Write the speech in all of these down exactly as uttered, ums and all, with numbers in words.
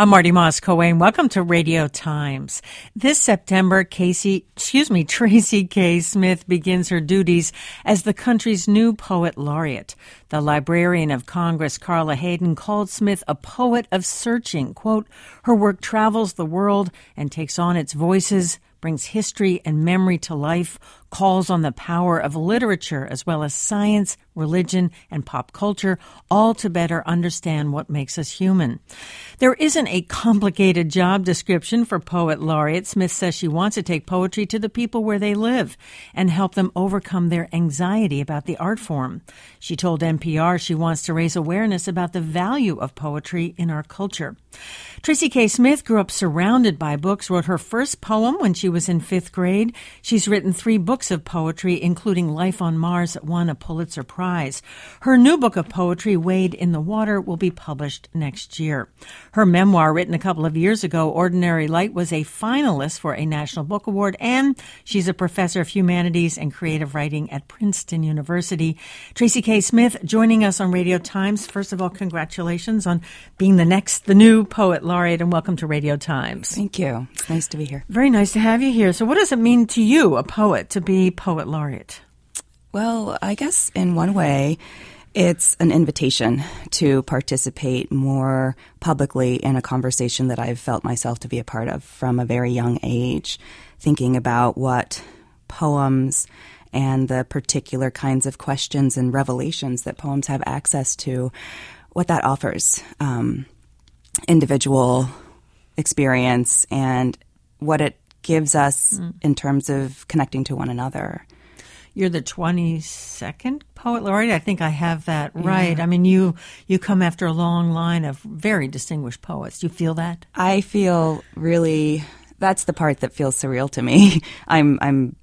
I'm Marty Moss Cohen. Welcome to Radio Times. This September, Casey, excuse me, Tracy K. Smith begins her duties as the country's new poet laureate. The Librarian of Congress, Carla Hayden, called Smith a poet of searching. Quote, her work travels the world and takes on its voices, brings history and memory to life, calls on the power of literature as well as science, religion, and pop culture, all to better understand what makes us human. There isn't a complicated job description for Poet Laureate. Smith says she wants to take poetry to the people where they live and help them overcome their anxiety about the art form. She told N P R she wants to raise awareness about the value of poetry in our culture. Tracy K. Smith grew up surrounded by books, wrote her first poem when she was in fifth grade. She's written three books of poetry, including Life on Mars, that won a Pulitzer Prize. Her new book of poetry, Wade in the Water, will be published next year. Her memoir, written a couple of years ago, Ordinary Light, was a finalist for a National Book Award, and she's a professor of humanities and creative writing at Princeton University. Tracy K. Smith joining us on Radio Times. First of all, congratulations on being the next, the new Poet Laureate, and welcome to Radio Times. Thank you. It's nice to be here. Very nice to have you here. So what does it mean to you, a poet, to be Poet Laureate? Well, I guess in one way, it's an invitation to participate more publicly in a conversation that I've felt myself to be a part of from a very young age, thinking about what poems and the particular kinds of questions and revelations that poems have access to, what that offers um, individual experience and what it gives us mm. in terms of connecting to one another. You're the twenty-second Poet Laureate. I think I have that right. Yeah. I mean, you you come after a long line of very distinguished poets. Do you feel that? I feel really, that's the part that feels surreal to me. I'm I'm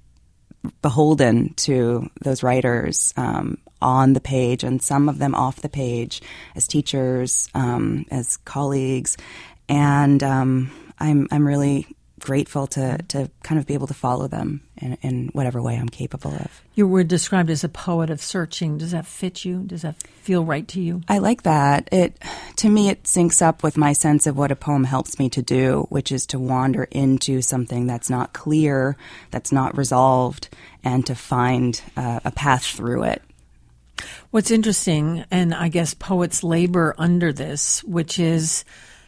beholden to those writers um, on the page and some of them off the page as teachers, um, as colleagues. And um, I'm I'm really grateful to, to kind of be able to follow them in, in whatever way I'm capable of. You were described as a poet of searching. Does that fit you? Does that feel right to you? I like that. It, to me, it syncs up with my sense of what a poem helps me to do, which is to wander into something that's not clear, that's not resolved, and to find uh, a path through it. What's interesting, and I guess poets labor under this, which is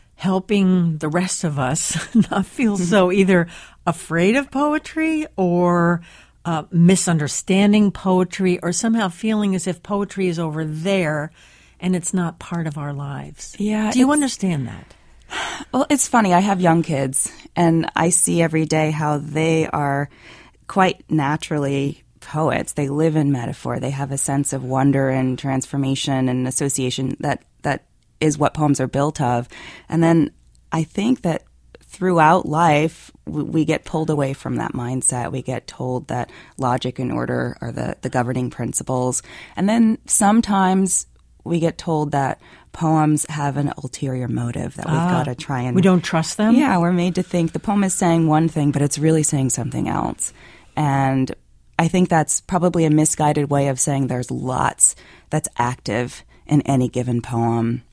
helping the rest of us not feel so either afraid of poetry or uh, misunderstanding poetry or somehow feeling as if poetry is over there and it's not part of our lives. Yeah. Do you understand that? Well, it's funny. I have young kids, and I see every day how they are quite naturally poets. They live in metaphor. They have a sense of wonder and transformation and association that that is what poems are built of. And then I think that throughout life, we, we get pulled away from that mindset. We get told that logic and order are the, the governing principles. And then sometimes we get told that poems have an ulterior motive, that we've ah, got to try and... We don't trust them? Yeah, we're made to think the poem is saying one thing, but it's really saying something else. And I think that's probably a misguided way of saying there's lots that's active in any given poem.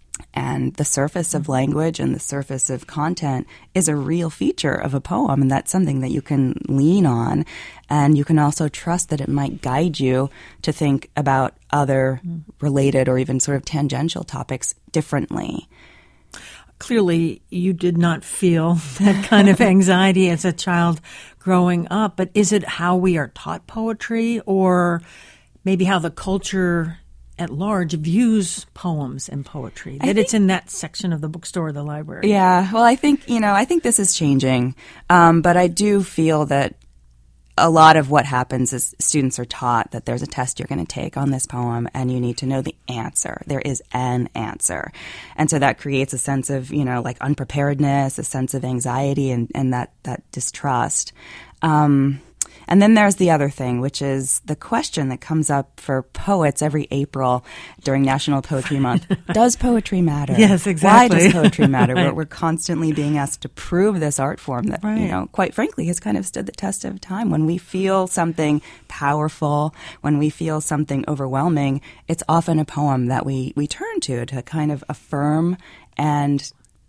And the surface of language and the surface of content is a real feature of a poem, and that's something that you can lean on. And you can also trust that it might guide you to think about other related or even sort of tangential topics differently. Clearly, you did not feel that kind of anxiety as a child growing up, but is it how we are taught poetry or maybe how the culture at large views poems and poetry, that think, it's in that section of the bookstore or the library? Yeah, well, I think, you know, I think this is changing. Um, but I do feel that a lot of what happens is students are taught that there's a test you're going to take on this poem and you need to know the answer. There is an answer. And so that creates a sense of, you know, like unpreparedness, a sense of anxiety and, and that, that distrust. Um And then there's the other thing, which is the question that comes up for poets every April during National Poetry Month. Does poetry matter? Yes, exactly. Why does poetry matter? Right. we're, we're constantly being asked to prove this art form that, right. you know, quite frankly, has kind of stood the test of time. When we feel something powerful, when we feel something overwhelming, it's often a poem that we, we turn to to kind of affirm and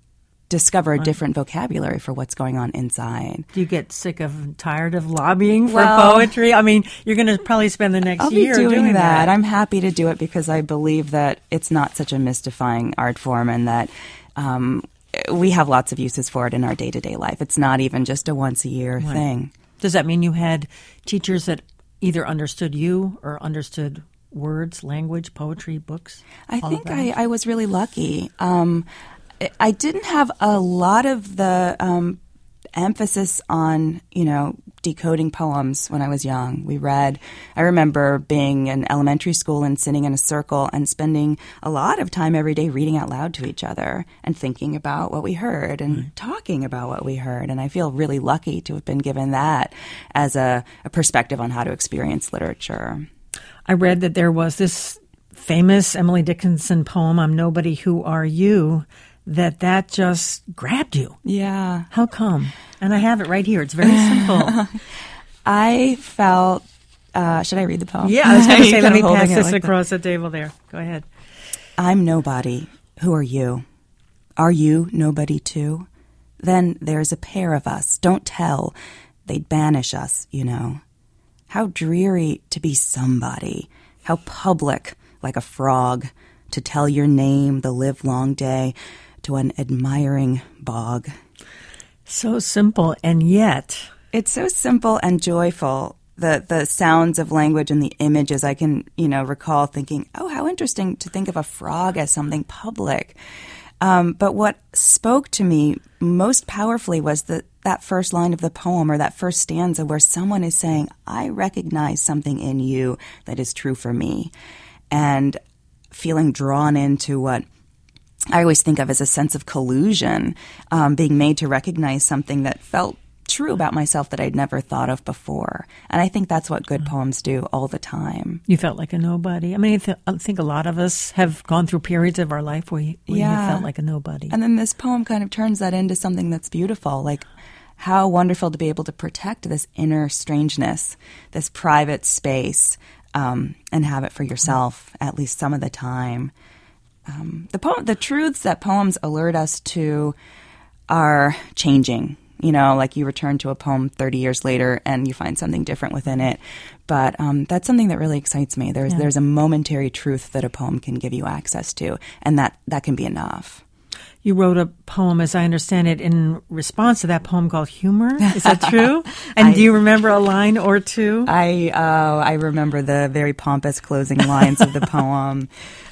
discover a different vocabulary for what's going on inside. Do you get sick of, tired of lobbying for Well, poetry? I mean, you're going to probably spend the next I'll year be doing, doing that. that. I'm happy to do it because I believe that it's not such a mystifying art form, and that um, we have lots of uses for it in our day-to-day life. It's not even just a once-a-year Right. thing. Does that mean you had teachers that either understood you or understood words, language, poetry, books? I all think of I, that? I was really lucky. Um, I- I didn't have a lot of the um, emphasis on, you know, decoding poems when I was young. We read, I remember being in elementary school and sitting in a circle and spending a lot of time every day reading out loud to each other and thinking about what we heard and Right. talking about what we heard. And I feel really lucky to have been given that as a, a perspective on how to experience literature. I read that there was this famous Emily Dickinson poem, I'm Nobody, Who Are You, that that just grabbed you. Yeah. How come? And I have it right here. It's very simple. I felt, uh, should I read the poem? Yeah, I was going to say, You're let me holding pass it this like that. across the table there. Go ahead. I'm nobody. Who are you? Are you nobody too? Then there's a pair of us. Don't tell. They'd banish us, you know. How dreary to be somebody. How public, like a frog, to tell your name the livelong day to an admiring bog. So simple, and yet, It's so simple and joyful. The the sounds of language and the images, I can, you know, recall thinking, oh, how interesting to think of a frog as something public. Um, but what spoke to me most powerfully was the, that first line of the poem, or that first stanza, where someone is saying, I recognize something in you that is true for me. And feeling drawn into what I always think of as a sense of collusion, um, being made to recognize something that felt true about myself that I'd never thought of before. And I think that's what good poems do all the time. you felt like a nobody. I mean, I, th- I think a lot of us have gone through periods of our life where, you, where Yeah. you felt like a nobody. And then this poem kind of turns that into something that's beautiful. Like, how wonderful to be able to protect this inner strangeness, this private space, um, and have it for yourself at least some of the time. Um, the po- the truths that poems alert us to are changing. You know, like you return to a poem thirty years later and you find something different within it. But um, that's something that really excites me. There's Yeah. there's a momentary truth that a poem can give you access to, and that, that can be enough. You wrote a poem, as I understand it, in response to that poem called Humor. Is that true? And I- do you remember a line or two? I uh, I remember the very pompous closing lines of the poem.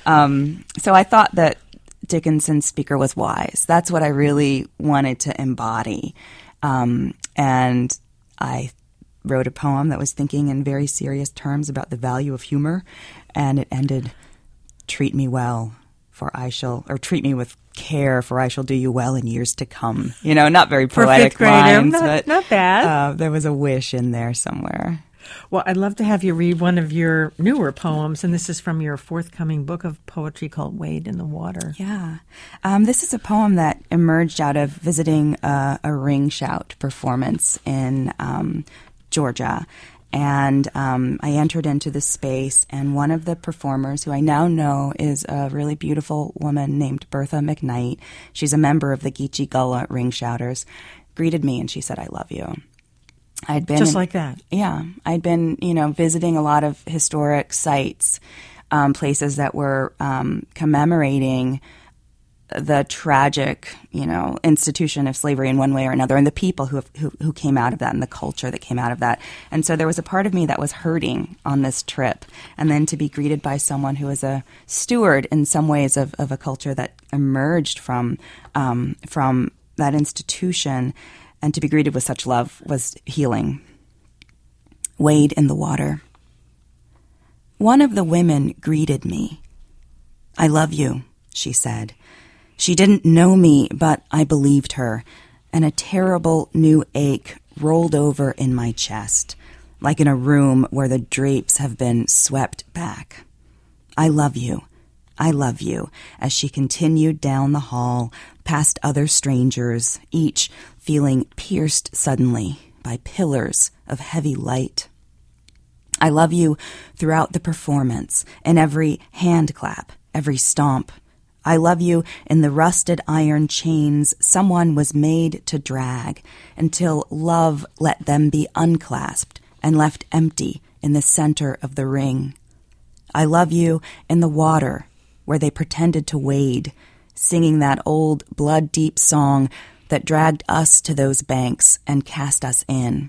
Um, so I thought that Dickinson's speaker was wise. That's what I really wanted to embody. Um, and I wrote a poem that was thinking in very serious terms about the value of humor, and it ended, treat me well, for I shall, or treat me with care, for I shall do you well in years to come. You know, not very For a poetic fifth grader, lines, not- but not bad. Uh, there was a wish in there somewhere. Well, I'd love to have you read one of your newer poems, and this is from your forthcoming book of poetry called Wade in the Water. Yeah. Um, this is a poem that emerged out of visiting a, a ring shout performance in um, Georgia. And um, I entered into the space, and one of the performers, who I now know is a really beautiful woman named Bertha McKnight, she's a member of the Geechee Gullah Ring Shouters, greeted me and she said, I love you. I'd been Just in- like that. Yeah. I'd been, you know, visiting a lot of historic sites, um, places that were um, commemorating the tragic, you know, institution of slavery in one way or another, and the people who, have, who who came out of that, and the culture that came out of that. And so there was a part of me that was hurting on this trip, and then to be greeted by someone who is a steward in some ways of, of a culture that emerged from um, from that institution, and to be greeted with such love was healing. Wade in the water. One of the women greeted me. I love you, she said. She didn't know me, but I believed her, and a terrible new ache rolled over in my chest, like in a room where the drapes have been swept back. I love you. I love you, as she continued down the hall, past other strangers, each feeling pierced suddenly by pillars of heavy light. I love you throughout the performance, in every hand clap, every stomp. I love you in the rusted iron chains someone was made to drag, until love let them be unclasped and left empty in the center of the ring. I love you in the water where they pretended to wade, singing that old blood-deep song that dragged us to those banks and cast us in.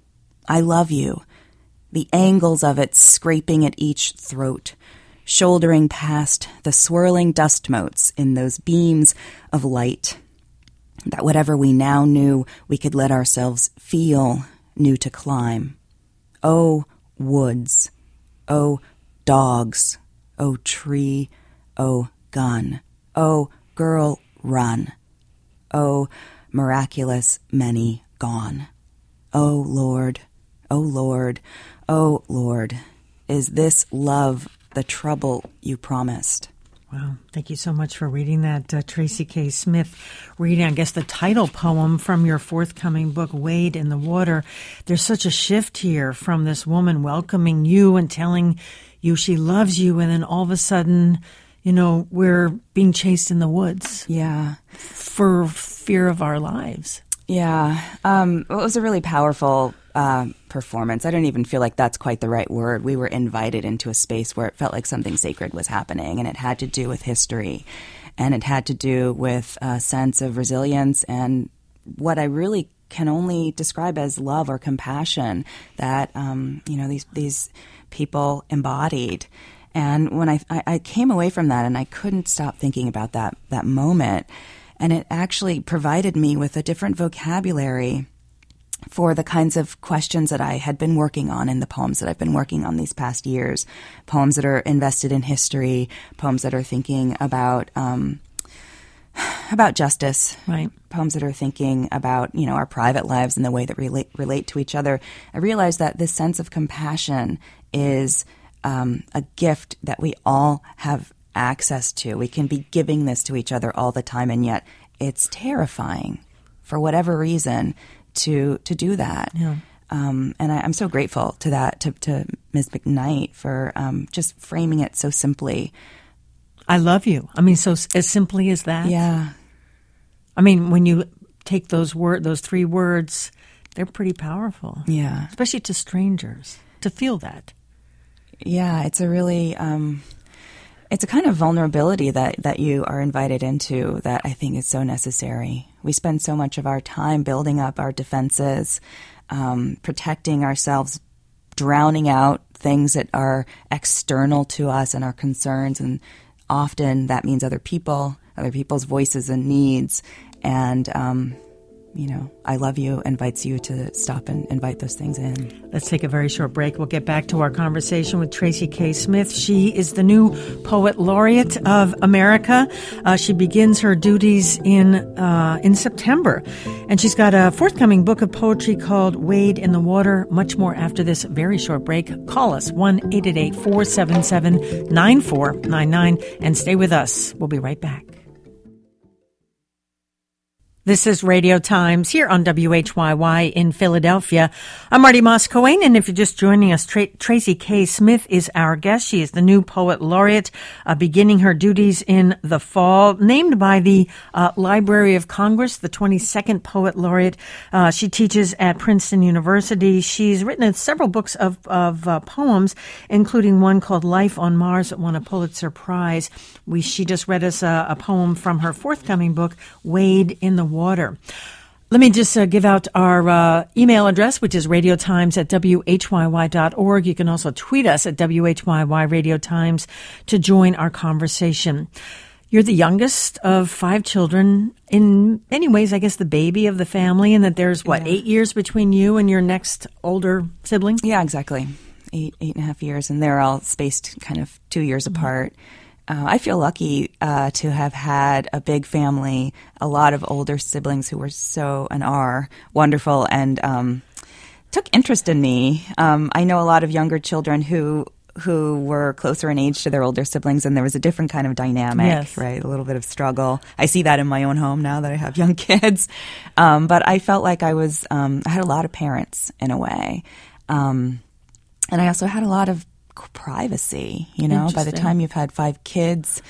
I love you, the angles of it scraping at each throat, shouldering past the swirling dust motes in those beams of light, that whatever we now knew we could let ourselves feel knew to climb. Oh, woods. Oh, dogs. Oh, tree. Oh, gun. Oh, girl, run. Oh, miraculous many gone. Oh, Lord. Oh, Lord. Oh, Lord. Is this love the trouble you promised? Wow. Thank you so much for reading that, uh, Tracy K. Smith. Reading, I guess, the title poem from your forthcoming book, Wade in the Water. There's such a shift here from this woman welcoming you and telling you she loves you, and then all of a sudden, you know, we're being chased in the woods. Yeah. For fear of our lives. Yeah. Um, it was a really powerful uh, performance. I don't even feel like that's quite the right word. We were invited into a space where it felt like something sacred was happening, and it had to do with history, and it had to do with a sense of resilience and what I really can only describe as love or compassion that, um, you know, these, these people embodied. And when I, I, I came away from that, and I couldn't stop thinking about that, that moment, and it actually provided me with a different vocabulary for the kinds of questions that I had been working on in the poems that I've been working on these past years. Poems that are invested in history, poems that are thinking about um, about justice, right? Poems that are thinking about, you know, our private lives and the way that we relate, relate to each other. I realized that this sense of compassion is um, a gift that we all have access to. We can be giving this to each other all the time, and yet it's terrifying for whatever reason to to do that. Yeah. Um, and I, I'm so grateful to that, to, to Miz McKnight for um, just framing it so simply. I love you. I mean, so as simply as that. Yeah. I mean, when you take those word, those three words, they're pretty powerful. Yeah. Especially to strangers, to feel that. Yeah, it's a really, um, it's a kind of vulnerability that, that you are invited into that I think is so necessary. We spend so much of our time building up our defenses, um, protecting ourselves, drowning out things that are external to us and our concerns, and often that means other people, other people's voices and needs. And, um, you know, I love you invites you to stop and invite those things in. Let's take a very short break. We'll get back to our conversation with Tracy K. Smith. She is the new Poet Laureate of America. Uh, she begins her duties in uh, in September. And she's got a forthcoming book of poetry called Wade in the Water. Much more after this very short break. Call us, one eight eight eight, four seven seven, nine four nine nine, and stay with us. We'll be right back. This is Radio Times here on W H Y Y in Philadelphia. I'm Marty Moss-Coane, and if you're just joining us, Tra- Tracy K. Smith is our guest. She is the new Poet Laureate, uh, beginning her duties in the fall, named by the uh, Library of Congress, the twenty-second Poet Laureate. Uh, she teaches at Princeton University. She's written several books of, of uh, poems, including one called Life on Mars that won a Pulitzer Prize. We, she just read us a, a poem from her forthcoming book, Wade in the Water. Water. Let me just uh, give out our uh, email address, which is radiotimes at W H Y Y dot org. You can also tweet us at W H Y Y Radio Times to join our conversation. You're the youngest of five children. In many ways, I guess the baby of the family, and that there's, what, yeah. eight years between you and your next older sibling? Yeah, exactly. Eight, eight and a half years, and they're all spaced kind of two years mm-hmm. apart. Uh, I feel lucky uh, to have had a big family, a lot of older siblings who were so and are wonderful and um, took interest in me. Um, I know a lot of younger children who who were closer in age to their older siblings, and there was a different kind of dynamic, yes. right? A little bit of struggle. I see that in my own home now that I have young kids. Um, but I felt like I was, um, I had a lot of parents in a way. Um, and I also had a lot of privacy, you know. By the time you've had five kids,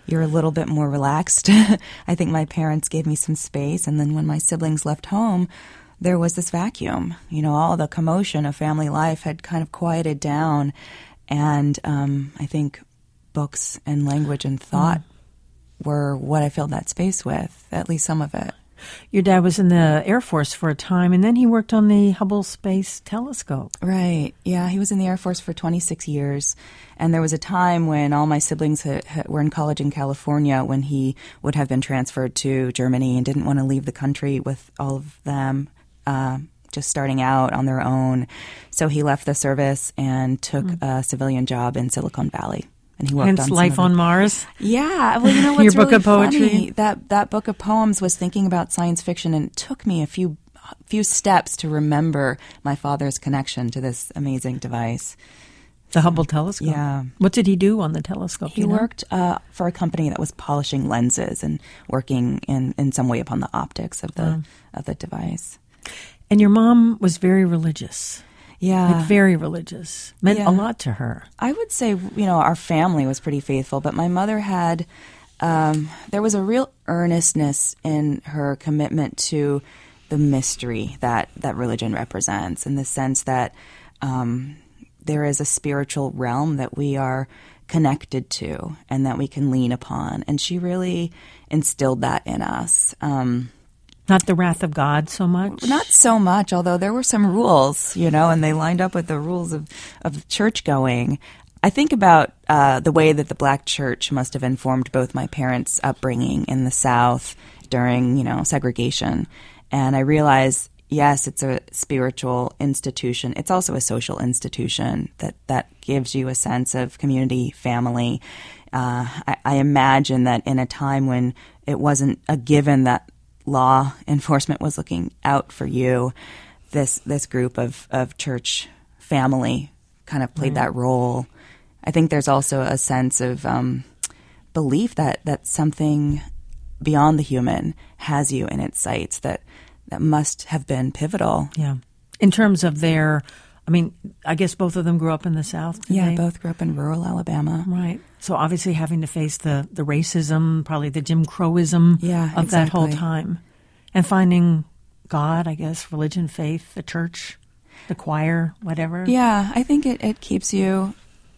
you're a little bit more relaxed. I think my parents gave me some space, and then when my siblings left home, there was this vacuum. You know, all the commotion of family life had kind of quieted down, and um, I think books and language and thought mm. were what I filled that space with, at least some of it. Your dad was in the Air Force for a time, and then he worked on the Hubble Space Telescope. Right. Yeah, he was in the Air Force for twenty-six years. And there was a time when all my siblings ha- ha- were in college in California when he would have been transferred to Germany and didn't want to leave the country with all of them uh, just starting out on their own. So he left the service and took mm. a civilian job in Silicon Valley. And he worked Hence on Life on Mars? Yeah. Well, you know what's Your book really of poetry? Funny? That, that book of poems was thinking about science fiction, and it took me a few few steps to remember my father's connection to this amazing device. The Hubble telescope? Yeah. What did he do on the telescope? He you know? worked uh, for a company that was polishing lenses and working in, in some way upon the optics of the oh. of the device. And your mom was very religious. Yeah. Like very religious. Meant yeah. a lot to her. I would say, you know, our family was pretty faithful, but my mother had, um, there was a real earnestness in her commitment to the mystery that, that religion represents, in the sense that um, there is a spiritual realm that we are connected to and that we can lean upon. And she really instilled that in us. Um Not the wrath of God so much? Not so much, although there were some rules, you know, and they lined up with the rules of, of church going. I think about uh, the way that the black church must have informed both my parents' upbringing in the South during, you know, segregation. And I realize, yes, it's a spiritual institution. It's also a social institution that, that gives you a sense of community, family. Uh, I, I imagine that in a time when it wasn't a given that law enforcement was looking out for you, this this group of, of church family kind of played right. that role. I think there's also a sense of um, belief that, that something beyond the human has you in its sights that, that must have been pivotal. Yeah. In terms of their, I mean, I guess both of them grew up in the South, did Yeah, they? both grew up in rural Alabama. Right. So obviously having to face the, the racism, probably the Jim Crowism yeah, of exactly. that whole time. And finding God, I guess, religion, faith, the church, the choir, whatever. Yeah, I think it, it keeps you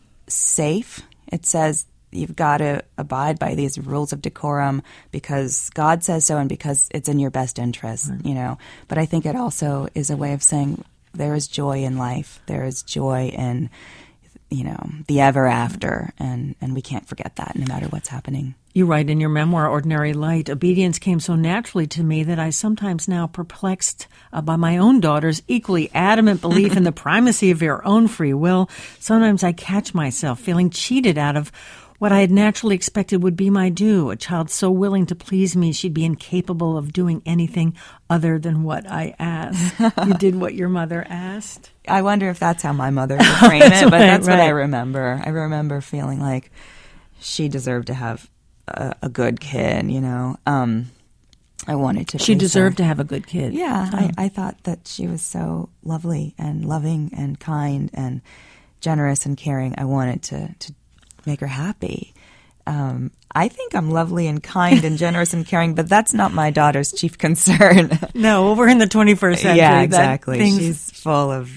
safe. It says you've got to abide by these rules of decorum because God says so and because it's in your best interest, right. you know. But I think it also is a way of saying there is joy in life. There is joy in, you know, the ever after, and, and we can't forget that no matter what's happening. You write in your memoir, Ordinary Light, obedience came so naturally to me that I sometimes now perplexed uh, by my own daughter's equally adamant belief in the primacy of your own free will. Sometimes I catch myself feeling cheated out of what I had naturally expected would be my due, a child so willing to please me she'd be incapable of doing anything other than what I asked. You did what your mother asked? I wonder if that's how my mother would frame it, but right, that's right. what I remember. I remember feeling like she deserved to have a, a good kid, you know. Um, I wanted to She deserved her. to have a good kid. Yeah, oh. I, I thought that she was so lovely and loving and kind and generous and caring. I wanted to, to make her happy. Um, I think I'm lovely and kind and generous and caring, but that's not my daughter's chief concern. No, well, we're in the twenty-first century. Yeah, exactly. Things... She's full of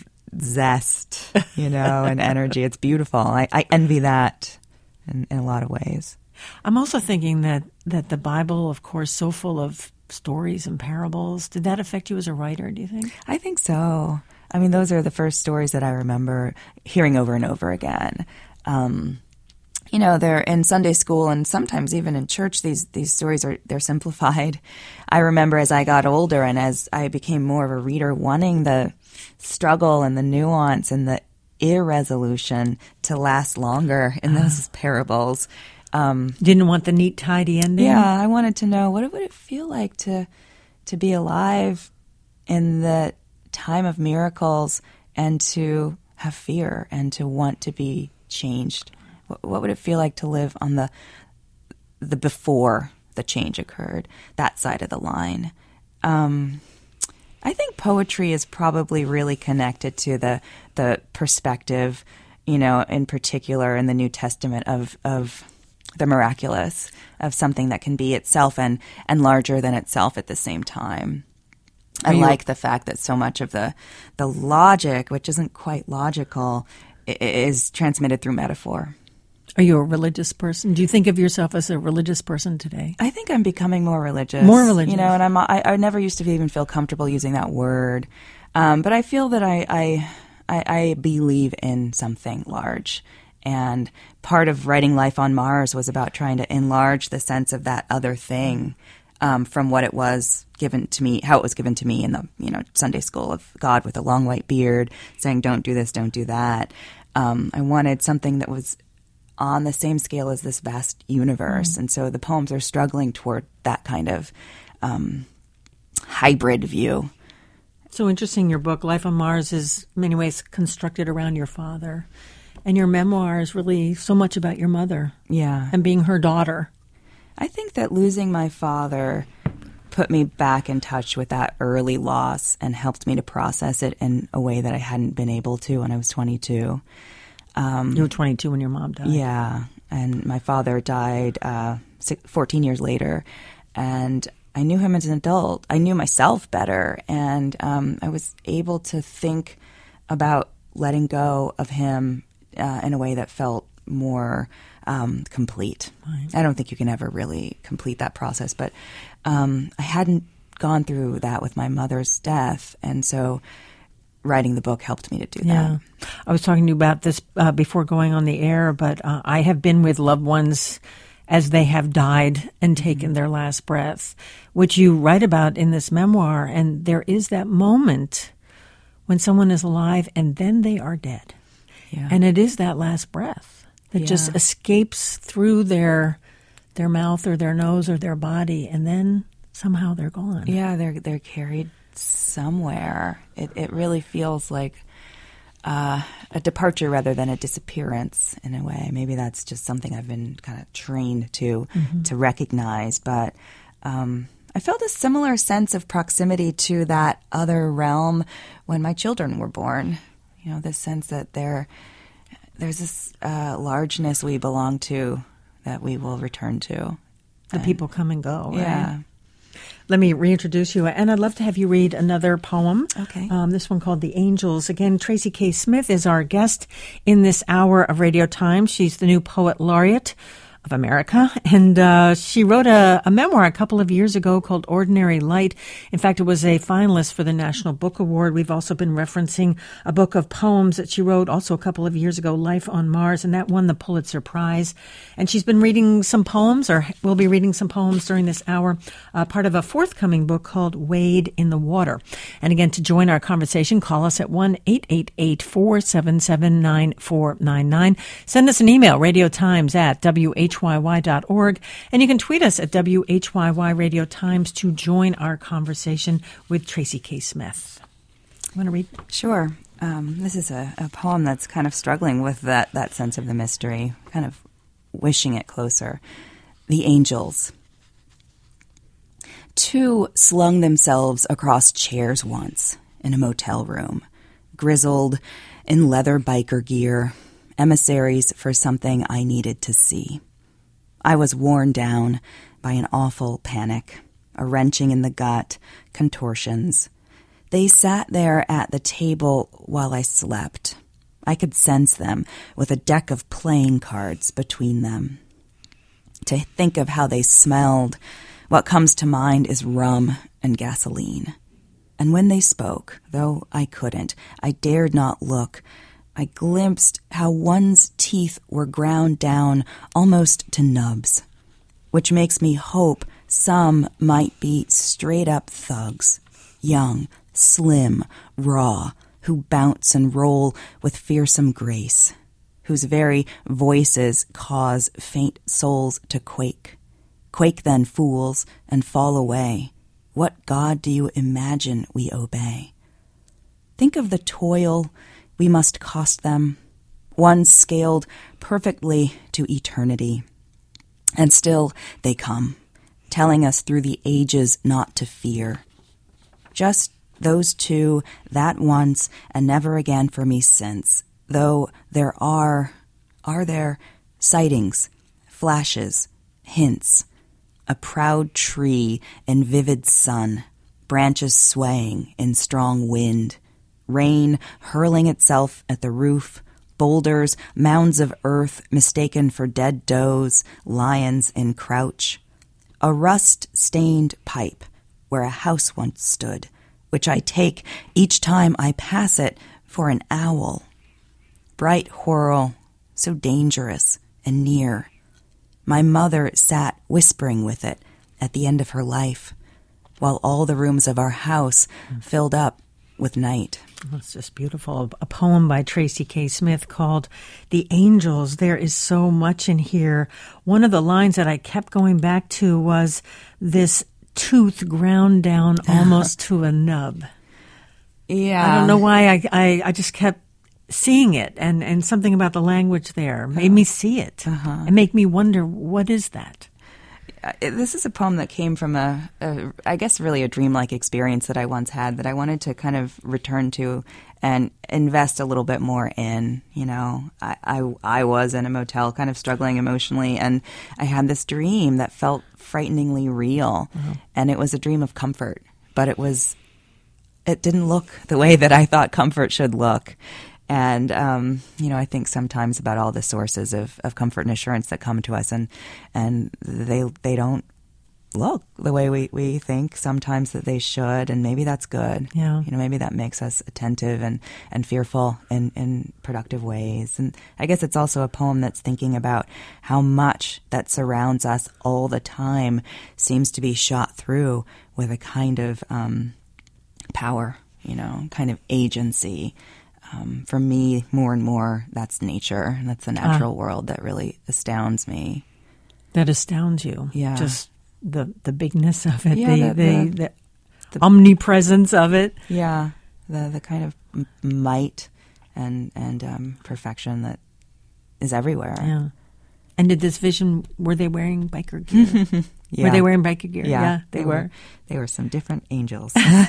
zest, you know, and energy. It's beautiful. I, I envy that in, in a lot of ways. I'm also thinking that, that the Bible, of course, so full of stories and parables. Did that affect you as a writer, do you think? I think so. I mean, those are the first stories that I remember hearing over and over again. Um, you know, they're in Sunday school and sometimes even in church, these, these stories are, they're simplified. I remember as I got older and as I became more of a reader, wanting the struggle and the nuance and the irresolution to last longer in those parables. Um, Didn't want the neat, tidy ending? Yeah, I wanted to know, what would it feel like to to be alive in the time of miracles and to have fear and to want to be changed? What, what would it feel like to live on the the before the change occurred, that side of the line? Um, I think poetry is probably really connected to the the perspective, you know, in particular in the New Testament of of the miraculous of something that can be itself and, and larger than itself at the same time. I like the fact that so much of the the logic, which isn't quite logical, is transmitted through metaphor. Are you a religious person? Do you think of yourself as a religious person today? I think I'm becoming more religious. More religious. You know, and I'm, I, I never used to even feel comfortable using that word. Um, but I feel that I, I, I, I believe in something large. And part of writing Life on Mars was about trying to enlarge the sense of that other thing um, from what it was given to me, how it was given to me in the, you know, Sunday school of God with a long white beard saying, don't do this, don't do that. Um, I wanted something that was on the same scale as this vast universe. Mm-hmm. And so the poems are struggling toward that kind of um, hybrid view. So interesting, your book, Life on Mars, is in many ways constructed around your father. And your memoir is really so much about your mother. Yeah. And being her daughter. I think that losing my father put me back in touch with that early loss and helped me to process it in a way that I hadn't been able to when I was twenty-two. Um, you were twenty-two when your mom died. Yeah. And my father died uh, fourteen years later. And I knew him as an adult. I knew myself better. And um, I was able to think about letting go of him uh, in a way that felt more um, complete. Right. I don't think you can ever really complete that process. But um, I hadn't gone through that with my mother's death. And so writing the book helped me to do that. Yeah. I was talking to you about this uh, before going on the air, but uh, I have been with loved ones as they have died and taken their last breath, which you write about in this memoir. And there is that moment when someone is alive and then they are dead. Yeah. And it is that last breath that yeah. just escapes through their their mouth or their nose or their body, and then somehow they're gone. Yeah, they're they're carried somewhere. It it really feels like uh, a departure rather than a disappearance in a way. Maybe that's just something I've been kind of trained to mm-hmm. to recognize. But um, I felt a similar sense of proximity to that other realm when my children were born. You know, this sense that there there's this uh, largeness we belong to that we will return to. The and, people come and go, right? Yeah. Let me reintroduce you, and I'd love to have you read another poem. Okay. Um, this one called The Angels. Again, Tracy K. Smith is our guest in this hour of Radio Times. She's the new Poet Laureate of America, and uh, she wrote a, a memoir a couple of years ago called Ordinary Light. In fact, it was a finalist for the National Book Award. We've also been referencing a book of poems that she wrote also a couple of years ago, Life on Mars, and that won the Pulitzer Prize. And she's been reading some poems, or will be reading some poems during this hour, uh, part of a forthcoming book called Wade in the Water. And again, to join our conversation, call us at one eight eight eight, four seven seven, nine four nine nine. Send us an email, radiotimes at W H Y Y dot org, and you can tweet us at W H Y Y Radio Times to join our conversation with Tracy K. Smith. You want to read? Sure. Um, this is a, a poem that's kind of struggling with that, that sense of the mystery, kind of wishing it closer. The Angels. Two slung themselves across chairs once in a motel room, grizzled in leather biker gear, emissaries for something I needed to see. I was worn down by an awful panic, a wrenching in the gut, contortions. They sat there at the table while I slept. I could sense them with a deck of playing cards between them. To think of how they smelled, what comes to mind is rum and gasoline. And when they spoke, though I couldn't, I dared not look, I glimpsed how one's teeth were ground down almost to nubs, which makes me hope some might be straight-up thugs, young, slim, raw, who bounce and roll with fearsome grace, whose very voices cause faint souls to quake. Quake then, fools, and fall away. What God do you imagine we obey? Think of the toil we must cost them, one scaled perfectly to eternity. And still they come, telling us through the ages not to fear. Just those two, that once, and never again for me since, though there are, are there, sightings, flashes, hints, a proud tree in vivid sun, branches swaying in strong wind, rain hurling itself at the roof, boulders, mounds of earth mistaken for dead does, lions in crouch. A rust-stained pipe where a house once stood, which I take each time I pass it for an owl. Bright whorl, so dangerous and near. My mother sat whispering with it at the end of her life, while all the rooms of our house filled up with night. That's just beautiful. A poem by Tracy K. Smith called The Angels. There is so much in here. One of the lines that I kept going back to was this tooth ground down almost to a nub. Yeah. I don't know why I, I, I just kept seeing it, and, and something about the language there made me see it uh-huh. and make me wonder, what is that? This is a poem that came from a, a, I guess, really a dreamlike experience that I once had that I wanted to kind of return to and invest a little bit more in. You know, I, I, I was in a motel kind of struggling emotionally, and I had this dream that felt frighteningly real. Uh-huh. And it was a dream of comfort, but it was, it didn't look the way that I thought comfort should look. And, um, you know, I think sometimes about all the sources of, of comfort and assurance that come to us, and and they they don't look the way we, we think sometimes that they should, and maybe that's good. Yeah. You know, maybe that makes us attentive and, and fearful in, in productive ways. And I guess it's also a poem that's thinking about how much that surrounds us all the time seems to be shot through with a kind of um, power, you know, kind of agency. Um, for me, more and more, that's nature. That's the natural ah. world that really astounds me. That astounds you. Yeah. Just the the bigness of it, yeah, the, the, the, the, the omnipresence of it. Yeah, the the kind of might and, and um, perfection that is everywhere. Yeah. And did this vision, were they wearing biker gear? Yeah. Were they wearing biker gear? Yeah, yeah they, they were. were. They were some different angels.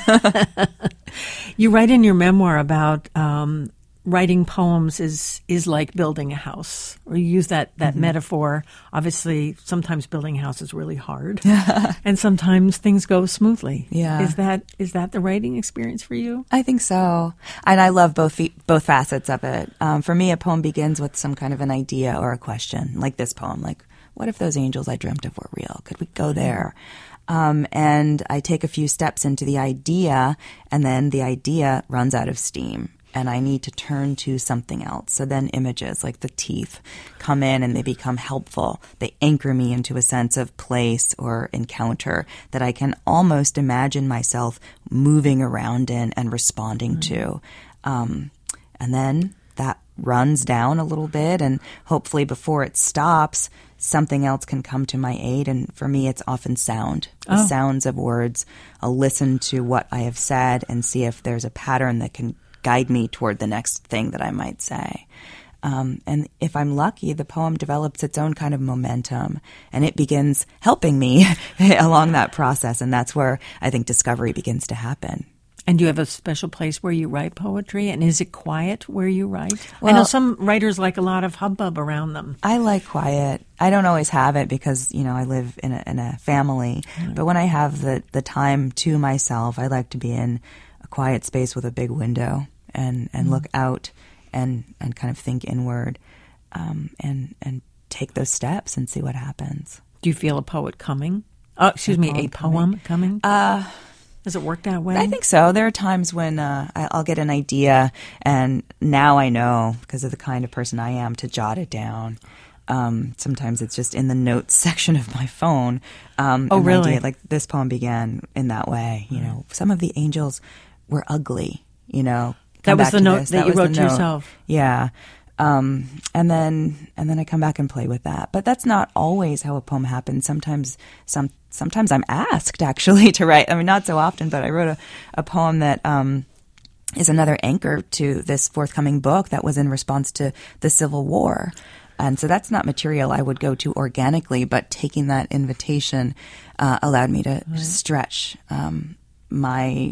You write in your memoir about um, writing poems is is like building a house. Or you use that, that mm-hmm. metaphor. Obviously, sometimes building a house is really hard. And sometimes things go smoothly. Yeah. Is that is that the writing experience for you? I think so. And I love both both facets of it. Um, for me, a poem begins with some kind of an idea or a question, like this poem, like, what if those angels I dreamt of were real? Could we go there? Um, and I take a few steps into the idea, and then the idea runs out of steam, and I need to turn to something else. So then images like the teeth come in, and they become helpful. They anchor me into a sense of place or encounter that I can almost imagine myself moving around in and responding mm-hmm. to. Um, and then that runs down a little bit, and hopefully before it stops, something else can come to my aid. And for me, it's often sound, the oh. sounds of words. I'll listen to what I have said and see if there's a pattern that can guide me toward the next thing that I might say. Um, and if I'm lucky, the poem develops its own kind of momentum, and it begins helping me along that process. And that's where I think discovery begins to happen. And do you have a special place where you write poetry? And is it quiet where you write? Well, I know some writers like a lot of hubbub around them. I like quiet. I don't always have it because, you know, I live in a, in a family. Mm-hmm. But when I have the, the time to myself, I like to be in a quiet space with a big window and, and mm-hmm. look out and, and kind of think inward um, and, and take those steps and see what happens. Do you feel a poet coming? Oh, excuse a me, a poem coming? coming? Uh Does it work that way? I think so. There are times when uh, I'll get an idea, and now I know, because of the kind of person I am, to jot it down. Um, sometimes it's just in the notes section of my phone. Um, oh, really? Idea, like this poem began in that way. You know, some of the angels were ugly. You know, that was the note this. that, that you wrote to yourself. Yeah. Um, and then, and then I come back and play with that. But that's not always how a poem happens. Sometimes, some, sometimes I'm asked actually to write. I mean, not so often, but I wrote a, a poem that, um, is another anchor to this forthcoming book that was in response to the Civil War. And so that's not material I would go to organically, but taking that invitation, uh, allowed me to right. stretch, um, my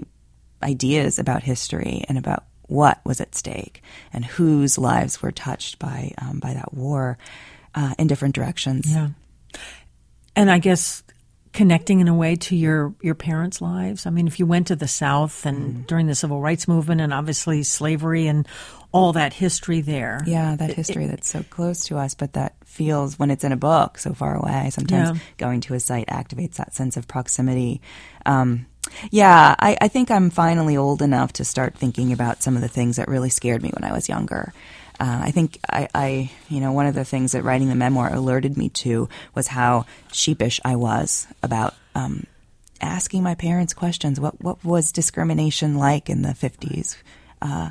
ideas about history and about what was at stake and whose lives were touched by um, by that war. uh, in different directions. Yeah. And I guess connecting in a way to your, your parents' lives. I mean, if you went to the South and mm. during the Civil Rights Movement and obviously slavery and all that history there. Yeah, that history it, that's so close to us, but that feels, when it's in a book, so far away. Sometimes yeah. going to a site activates that sense of proximity. Um, yeah, I, I think I'm finally old enough to start thinking about some of the things that really scared me when I was younger. Uh, I think I, I, you know, one of the things that writing the memoir alerted me to was how sheepish I was about um, asking my parents questions. What what was discrimination like in the fifties? Uh,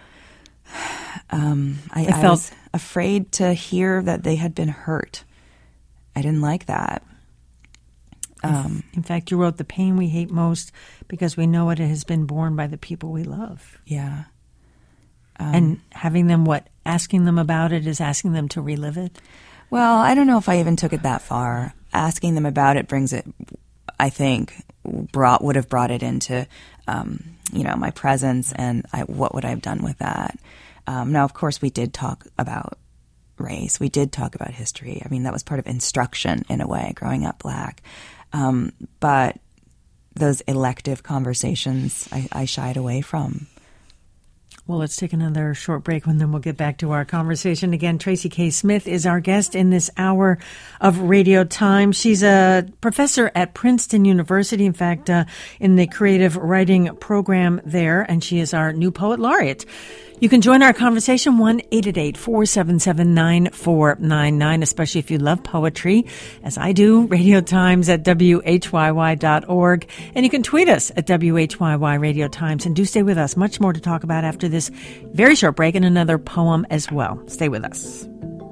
um, I, I, I was afraid to hear that they had been hurt. I didn't like that. Um, in fact, you wrote, "The pain we hate most because we know it has been borne by the people we love." Yeah. Um, and having them, what, asking them about it is asking them to relive it? Well, I don't know if I even took it that far. Asking them about it brings it, I think, brought would have brought it into, um, you know, my presence, and I, what would I have done with that? Um, now, of course, we did talk about race. We did talk about history. I mean, that was part of instruction in a way, growing up Black. Um, but those elective conversations I, I shied away from. Well, let's take another short break, and then we'll get back to our conversation. Again, Tracy K. Smith is our guest in this hour of Radio Time. She's a professor at Princeton University, in fact, uh, in the creative writing program there, and she is our new poet laureate. You can join our conversation, one eight eight eight, four seven seven, nine four nine nine, especially if you love poetry, as I do. Radio Times at W H Y Y dot org. And you can tweet us at W H Y Y Radio Times. And do stay with us. Much more to talk about after this very short break and another poem as well. Stay with us.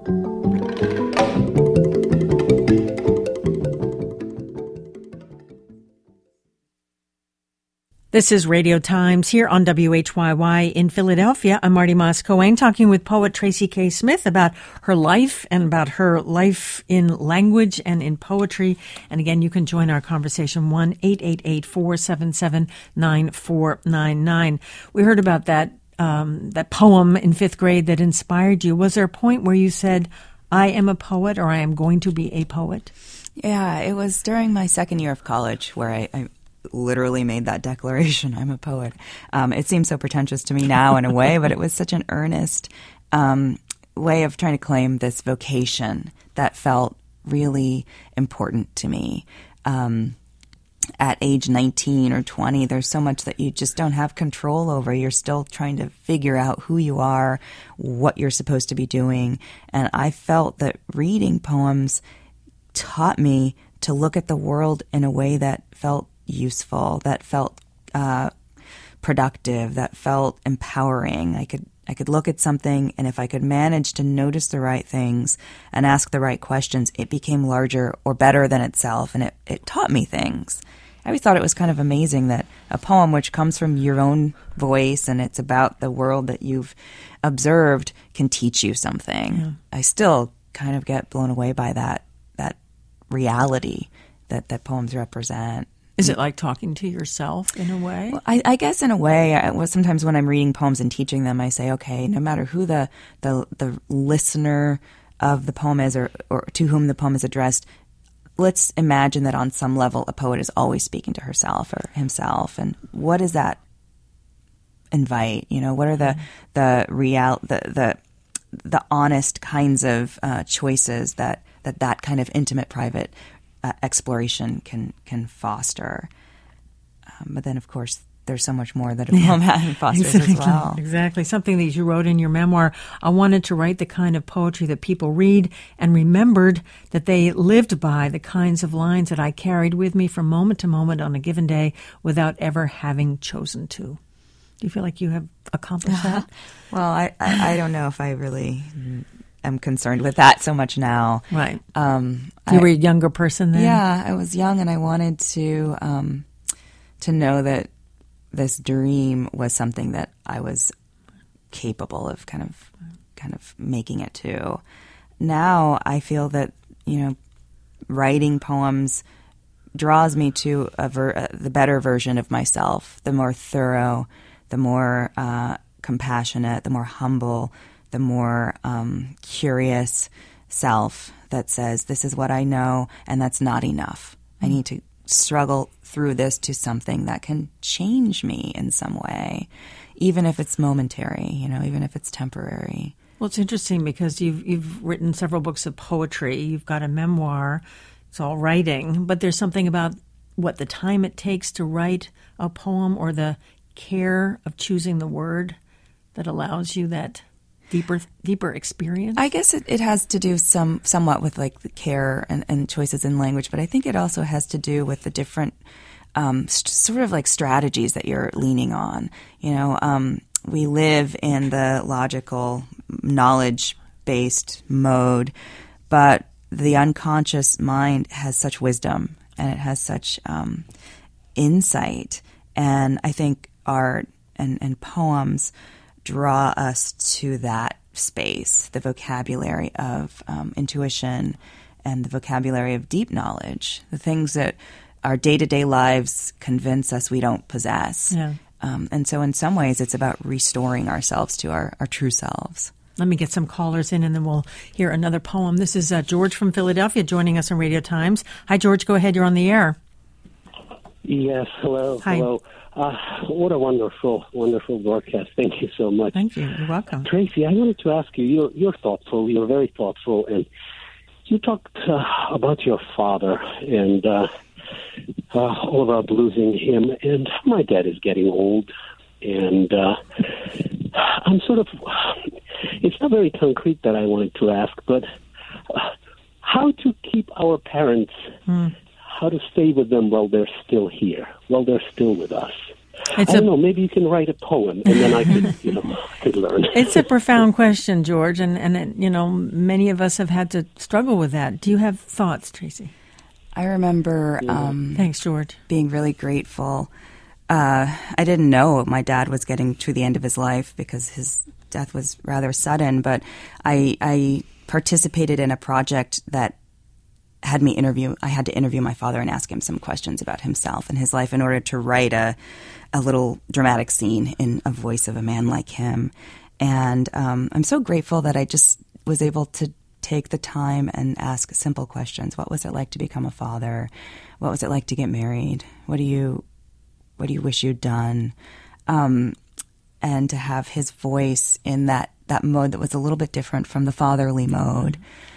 This is Radio Times here on W H Y Y in Philadelphia. I'm Marty Moss-Coane, talking with poet Tracy K. Smith about her life and about her life in language and in poetry. And again, you can join our conversation, one eight eight eight, four seven seven, nine four nine nine. We heard about that um, that poem in fifth grade that inspired you. Was there a point where you said, I am a poet, or I am going to be a poet? Yeah, it was during my second year of college where I, I literally made that declaration, I'm a poet. Um, it seems so pretentious to me now in a way, but it was such an earnest um, way of trying to claim this vocation that felt really important to me. Um, at age nineteen or twenty, there's so much that you just don't have control over. You're still trying to figure out who you are, what you're supposed to be doing. And I felt that reading poems taught me to look at the world in a way that felt useful, that felt uh, productive, that felt empowering. I could I could look at something, and if I could manage to notice the right things and ask the right questions, it became larger or better than itself, and it, it taught me things. I always thought it was kind of amazing that a poem which comes from your own voice and it's about the world that you've observed can teach you something. Yeah. I still kind of get blown away by that that reality that, that poems represent. Is it like talking to yourself in a way? Well, I, I guess in a way. I, well, sometimes when I'm reading poems and teaching them, I say, okay, no matter who the the, the listener of the poem is or, or to whom the poem is addressed, let's imagine that on some level a poet is always speaking to herself or himself. And what does that invite? You know, what are the the real the the the honest kinds of uh, choices that, that that kind of intimate, private Uh, exploration can can foster. Um, but then, of course, there's so much more that a poem yeah, fosters exactly, as well. Exactly. Something that you wrote in your memoir, I wanted to write the kind of poetry that people read and remembered that they lived by, the kinds of lines that I carried with me from moment to moment on a given day without ever having chosen to. Do you feel like you have accomplished that? Well, I, I, I don't know if I really am concerned with that so much now. Right. Um, you I, were a younger person then? Yeah, I was young, and I wanted to um, to know that this dream was something that I was capable of kind of kind of making it to. Now I feel that, you know, writing poems draws me to a ver- uh, the better version of myself, the more thorough, the more uh, compassionate, the more humble, the more um, curious, self that says, this is what I know, and that's not enough. Mm-hmm. I need to struggle through this to something that can change me in some way, even if it's momentary, you know, even if it's temporary. Well, it's interesting because you've you've written several books of poetry. You've got a memoir. It's all writing, but there's something about what the time it takes to write a poem or the care of choosing the word that allows you that deeper deeper experience? I guess it, it has to do some somewhat with like the care and, and choices in language, but I think it also has to do with the different um, st- sort of like strategies that you're leaning on. You know, um, we live in the logical, knowledge-based mode, but the unconscious mind has such wisdom and it has such um, insight. And I think art and, and poems draw us to that space, the vocabulary of um, intuition and the vocabulary of deep knowledge, the things that our day-to-day lives convince us we don't possess. Yeah. Um, and so in some ways it's about restoring ourselves to our, our true selves. Let me get some callers in and then we'll hear another poem. This is uh, George from Philadelphia joining us on Radio Times. Hi, George. Go ahead. You're on the air. Yes. Hello. Hi. Hello. Uh, what a wonderful, wonderful broadcast. Thank you so much. Thank you. You're welcome. Tracy, I wanted to ask you, you're, you're thoughtful, you're very thoughtful, and you talked uh, about your father and uh, uh, all about losing him, and my dad is getting old, and uh, I'm sort of, it's not very concrete that I wanted to ask, but uh, how to keep our parents... Mm. How to stay with them while they're still here, while they're still with us. It's I don't a, know, maybe you can write a poem, and then I could, you know, could learn. It's a profound question, George, and, and it, you know, many of us have had to struggle with that. Do you have thoughts, Tracy? I remember... Yeah. Um, Thanks, George. Being really grateful. Uh, I didn't know my dad was getting to the end of his life because his death was rather sudden, but I, I participated in a project that had me interview, I had to interview my father and ask him some questions about himself and his life in order to write a, a little dramatic scene in A Voice of a Man Like Him. And um, I'm so grateful that I just was able to take the time and ask simple questions. What was it like to become a father? What was it like to get married? What do you, what do you wish you'd done? Um, and to have his voice in that, that mode that was a little bit different from the fatherly mode.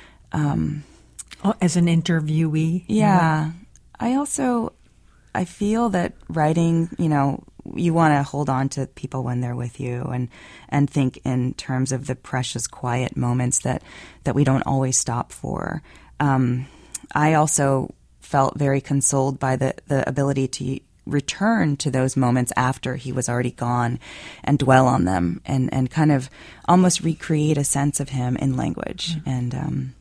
Um Oh, as an interviewee? Yeah. I also, I feel that writing, you know, you want to hold on to people when they're with you and, and think in terms of the precious quiet moments that, that we don't always stop for. Um, I also felt very consoled by the, the ability to return to those moments after he was already gone and dwell on them and, and kind of almost recreate a sense of him in language. Mm-hmm. And, um,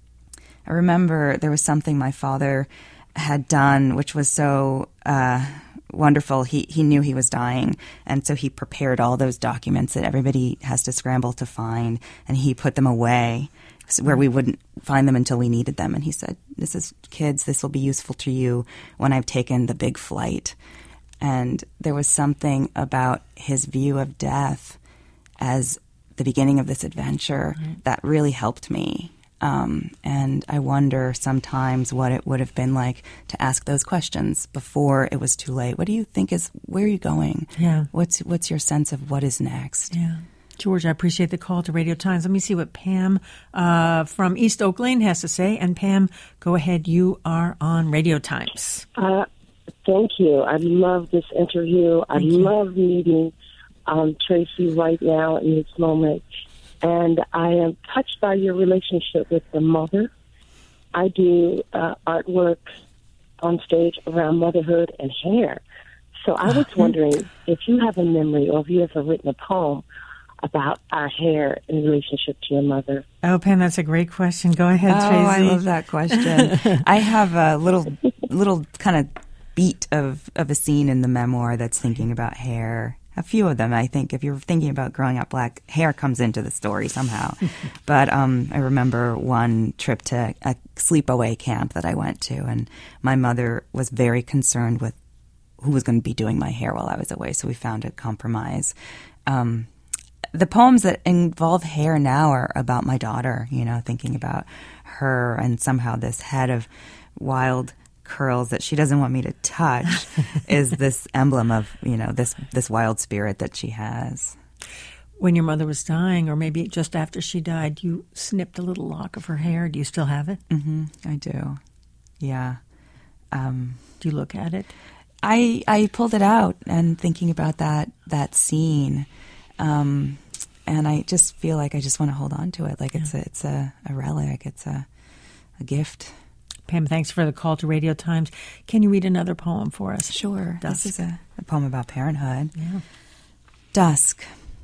I remember there was something my father had done which was so uh, wonderful. He he knew he was dying, and so he prepared all those documents that everybody has to scramble to find, and he put them away where we wouldn't find them until we needed them. And he said, "This is, kids, this will be useful to you when I've taken the big flight." And there was something about his view of death as the beginning of this adventure mm-hmm. that really helped me. Um, and I wonder sometimes what it would have been like to ask those questions before it was too late. What do you think is, where are you going? Yeah. What's what's your sense of what is next? Yeah. George, I appreciate the call to Radio Times. Let me see what Pam uh, from East Oak Lane has to say. And Pam, go ahead. You are on Radio Times. Uh, thank you. I love this interview. Thank I you. love meeting um, Tracy right now in this moment. And I am touched by your relationship with the mother. I do uh, artwork on stage around motherhood and hair. So I was wondering if you have a memory or if you have written a poem about our hair in relationship to your mother. Oh, Pam, that's a great question. Go ahead, oh, Tracy. Oh, I love that question. I have a little, little kind of beat of, of a scene in the memoir that's thinking about hair. A few of them, I think. If you're thinking about growing up black, hair comes into the story somehow. But um, I remember one trip to a sleepaway camp that I went to, and my mother was very concerned with who was going to be doing my hair while I was away, so we found a compromise. Um, the poems that involve hair now are about my daughter, you know, thinking about her and somehow this head of wild curls that she doesn't want me to touch is this emblem of, you know, this, this wild spirit that she has. When your mother was dying, or maybe just after she died, you snipped a little lock of her hair. Do you still have it? Mm-hmm. I do. Yeah. Um, do you look at it? I I pulled it out and thinking about that that scene, um, and I just feel like I just want to hold on to it, like yeah. it's a it's a, a relic, it's a a gift. Pam, thanks for the call to Radio Times. Can you read another poem for us? Sure. Dusk. This is a, a poem about parenthood. Yeah. Dusk.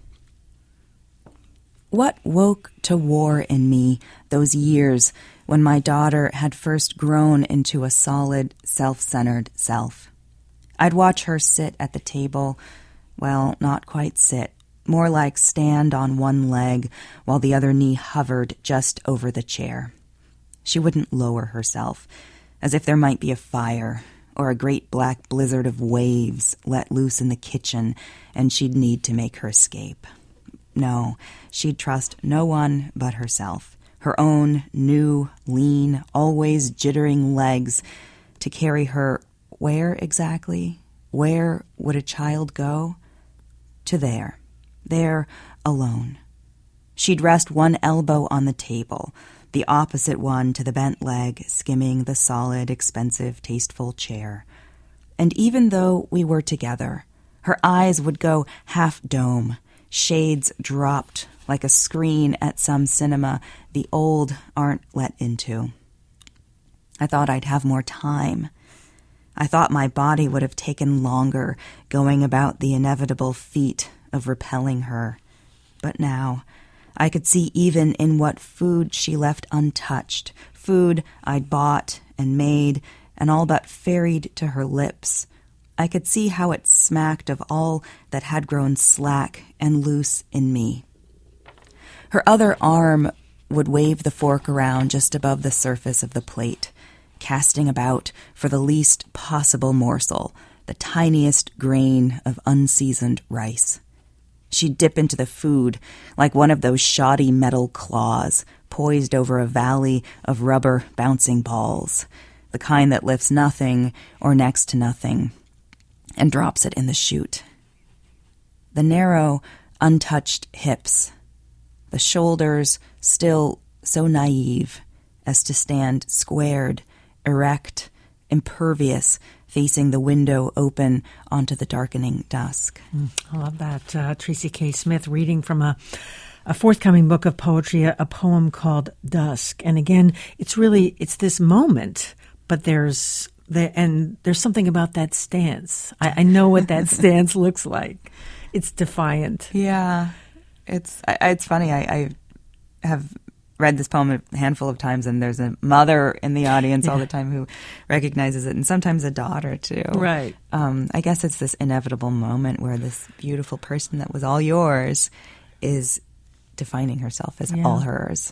What woke to war in me those years when my daughter had first grown into a solid, self-centered self? I'd watch her sit at the table, well, not quite sit, more like stand on one leg while the other knee hovered just over the chair. She wouldn't lower herself, as if there might be a fire or a great black blizzard of waves let loose in the kitchen and she'd need to make her escape. No, she'd trust no one but herself, her own new, lean, always jittering legs to carry her. Where exactly? Where would a child go? To there. There alone. She'd rest one elbow on the table, the opposite one to the bent leg skimming the solid, expensive, tasteful chair. And even though we were together, her eyes would go half-dome, shades dropped like a screen at some cinema the old aren't let into. I thought I'd have more time. I thought my body would have taken longer going about the inevitable feat of repelling her. But now, I could see even in what food she left untouched, food I'd bought and made and all but ferried to her lips. I could see how it smacked of all that had grown slack and loose in me. Her other arm would wave the fork around just above the surface of the plate, casting about for the least possible morsel, the tiniest grain of unseasoned rice. She'd dip into the food like one of those shoddy metal claws poised over a valley of rubber bouncing balls, the kind that lifts nothing or next to nothing and drops it in the chute. The narrow, untouched hips, the shoulders still so naive as to stand squared, erect, impervious, facing the window open onto the darkening dusk. Mm, I love that. Uh, Tracy K. Smith reading from a, a forthcoming book of poetry, a, a poem called Dusk. And again, it's really, it's this moment, but there's, the, and there's something about that stance. I, I know what that stance looks like. It's defiant. Yeah. It's, I, it's funny. I, I have read this poem a handful of times, and there's a mother in the audience yeah. all the time who recognizes it, and sometimes a daughter too. Right. Um, I guess it's this inevitable moment where this beautiful person that was all yours is defining herself as yeah. all hers.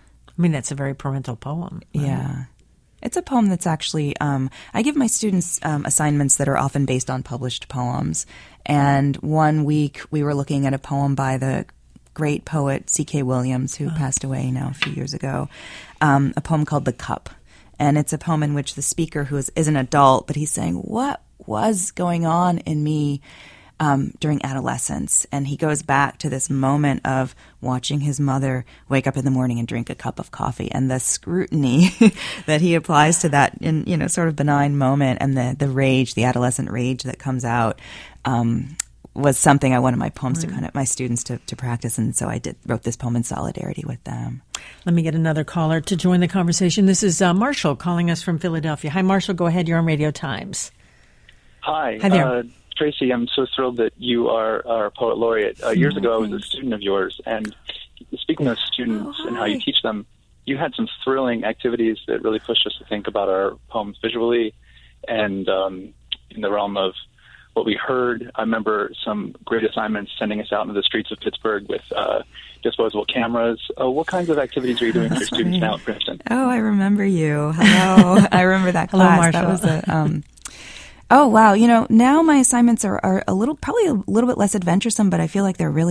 I mean, that's a very parental poem. Right? Yeah. It's a poem that's actually, um, I give my students um, assignments that are often based on published poems. And one week we were looking at a poem by the great poet C K Williams, who oh. passed away now a few years ago, um, a poem called The Cup. And it's a poem in which the speaker, who is, is an adult, but he's saying, what was going on in me um, during adolescence? And he goes back to this moment of watching his mother wake up in the morning and drink a cup of coffee, and the scrutiny that he applies to that in, you know, sort of benign moment, and the, the rage, the adolescent rage that comes out, um, was something I wanted my poems right. to kind of, my students to, to practice. And so I did wrote this poem in solidarity with them. Let me get another caller to join the conversation. This is uh, Marshall calling us from Philadelphia. Hi, Marshall. Go ahead. You're on Radio Times. Hi. Hi there. Uh, Tracy, I'm so thrilled that you are our poet laureate. Uh, years oh, ago, thanks. I was a student of yours. And speaking of students oh, and how you teach them, you had some thrilling activities that really pushed us to think about our poems visually and um, in the realm of what we heard. I remember some great assignments sending us out into the streets of Pittsburgh with uh, disposable cameras. Uh, what kinds of activities are you doing for your students now at Princeton? Oh, I remember you. Hello. I remember that Hello, class. Marshall. That was a, um, oh, wow. You know, now my assignments are, are a little, probably a little bit less adventuresome, but I feel like they're really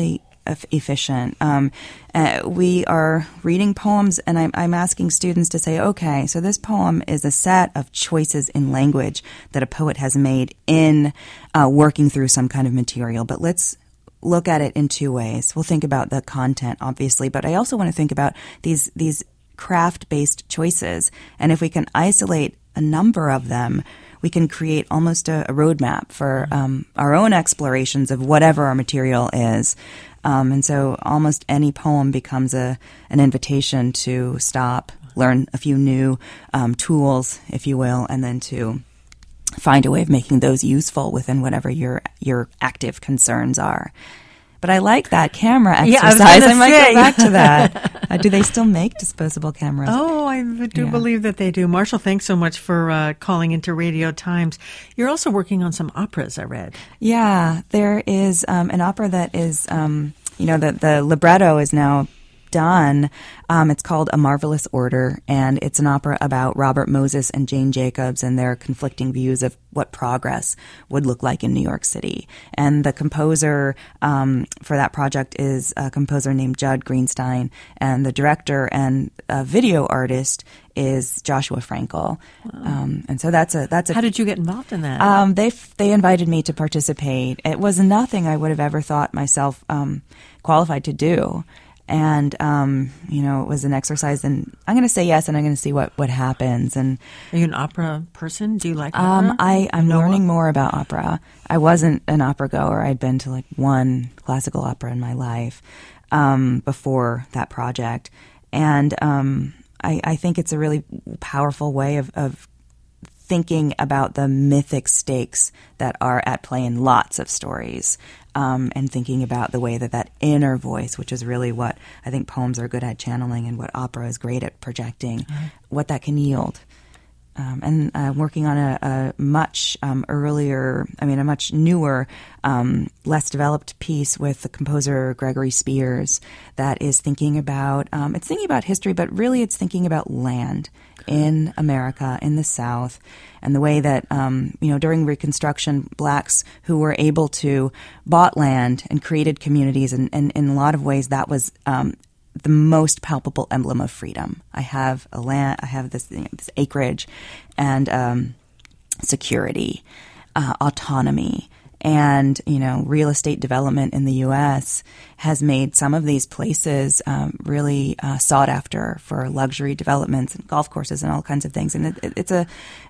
efficient. Um, uh, we are reading poems, and I'm, I'm asking students to say, okay, so this poem is a set of choices in language that a poet has made in uh, working through some kind of material, but let's look at it in two ways. We'll think about the content, obviously, but I also want to think about these these craft-based choices, and if we can isolate a number of them, we can create almost a, a roadmap for um, our own explorations of whatever our material is. Um, and so almost any poem becomes a an invitation to stop, learn a few new um, tools, if you will, and then to find a way of making those useful within whatever your your active concerns are. But I like that camera exercise. Yeah, I, was I might say. go back to that. uh, do they still make disposable cameras? Oh, I do yeah. believe that they do. Marshall, thanks so much for uh, calling into Radio Times. You're also working on some operas, I read. Yeah, there is um, an opera that is, um, you know, the, the libretto is now done. Um, it's called A Marvelous Order, and it's an opera about Robert Moses and Jane Jacobs and their conflicting views of what progress would look like in New York City. And the composer um, for that project is a composer named Judd Greenstein, and the director and uh, video artist is Joshua Frankel. Wow. Um, and so that's a that's a. How did you get involved in that? Um, they they invited me to participate. It was nothing I would have ever thought myself um, qualified to do. And, um, you know, it was an exercise, and I'm going to say yes, and I'm going to see what, what happens. And are you an opera person? Do you like um, opera? I, I'm no. learning more about opera. I wasn't an opera goer. I'd been to like one classical opera in my life um, before that project. And um, I, I think it's a really powerful way of, of thinking about the mythic stakes that are at play in lots of stories. Um, and thinking about the way that that inner voice, which is really what I think poems are good at channeling and what opera is great at projecting, mm-hmm. what that can yield. Um, and uh, working on a, a much um, earlier, I mean, a much newer, um, less developed piece with the composer Gregory Spears that is thinking about, um, it's thinking about history, but really it's thinking about land in America, in the South, and the way that, um, you know, during Reconstruction, blacks who were able to bought land and created communities, and, and in a lot of ways that was um, the most palpable emblem of freedom. I have a land, I have this, you know, this acreage, and um, security, uh, autonomy. And, you know, real estate development in the U S has made some of these places um, really uh, sought after for luxury developments and golf courses and all kinds of things. And it, it, it's a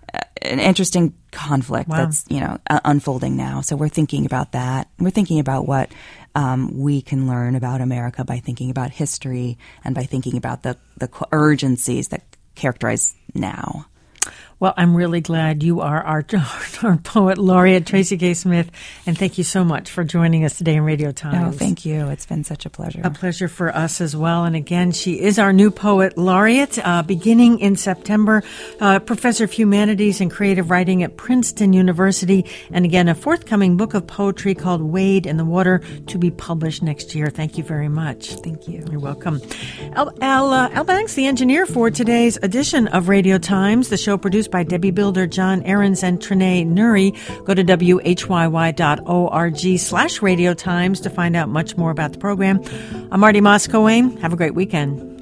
an interesting conflict wow. that's, you know, uh, unfolding now. So we're thinking about that. We're thinking about what um, we can learn about America by thinking about history and by thinking about the, the urgencies that characterize now. Well, I'm really glad you are our, our poet laureate, Tracy K. Smith, and thank you so much for joining us today in Radio Times. Oh, thank you. It's been such a pleasure. A pleasure for us as well. And again, she is our new poet laureate, uh, beginning in September, uh, professor of humanities and creative writing at Princeton University, and again, a forthcoming book of poetry called Wade in the Water to be published next year. Thank you very much. Thank you. You're welcome. Al, Al, uh, Al Banks, the engineer for today's edition of Radio Times, the show produced by Debbie Builder, John Ahrens, and Trinae Nuri. Go to W H Y Y dot org slash Radio Times to find out much more about the program. I'm Marty Moscoe. Have a great weekend.